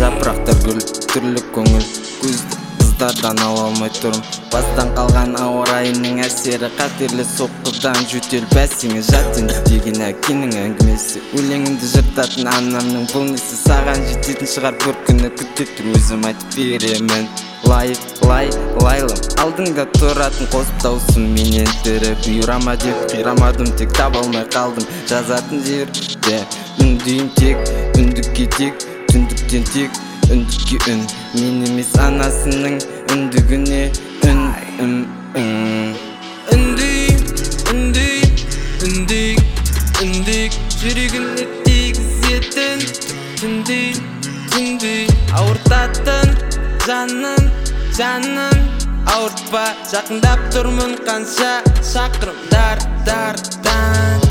жапырақтар гүл, түрлі көңіл көзді қыздардан ала алмай тұрым. Бастан қалған ауа райының әсері қатерлі соққыдан жөтел бәсіңе жат енді деген әкенің әңгімесі. Өлеңімді жыртатын анамның бұл несі, саған жететін шығар бір күні, күте тұр өзім айтып беремін. Лайлым алдыңда тұратын қос даусым менен тірі, бұйырама деп қирамадым, тек таба алмай қалдым жазатын жерде. Үндейін тек үндікке, тек түндіктен тек үндікке үн, мен емес анасының үндігіне үн. Үндік жүрегіне тигізетін, түндей ауыртатын жанын ауыртпа, жақындап тұрмын қанша шақырымдардан.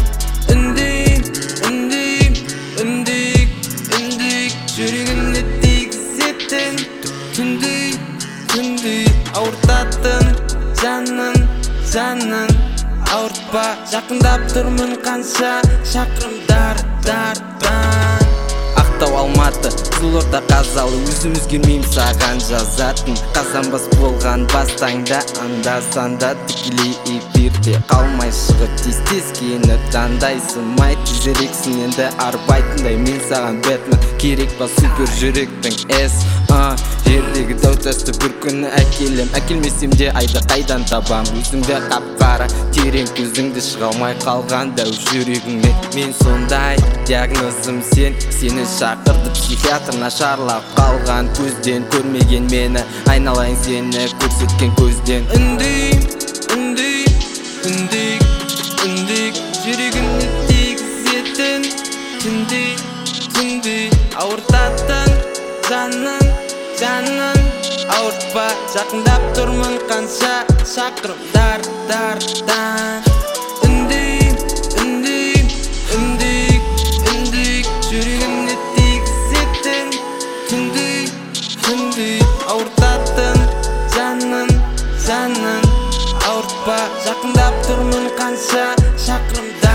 Үндік жүрегіне тигізетін, түндей ауыртатын жанын ауыртпа, жақындап тұрмын қанша шақырымдардан. Ақтау, Алматы, Қызылорда, Қазалы, өзім өзгермеймін саған жазатын. Қазанбас болған бастаңда, анда-санда тікелей эфирде қалмай шығып тез кені таңдайсың. Май тезірексің енді арбайтындай, мен саған Бэтмен керек па супер жүректің жердегі дәутасты бір күні әкелмесем де айды қайдан табам. Өзіңді қап-қара терең көзіңді шыға алмай қалған дәу жүрегіңе мен сондай диагнозым сені шақырды психиатр, нашарлап қалған көзден көрмеген мені, айналайын сені көрсеткен көзден. Үндік жүрегіне тигізетін, түндей ауыртатын жанын ауыртпа, жақындап тұрмын қанша шақырымдардан. Үндік жүрегіне тигізетін, түндей ауыртатын жанын ауыртпа, жақындап тұрмын қанша шақырымдардан.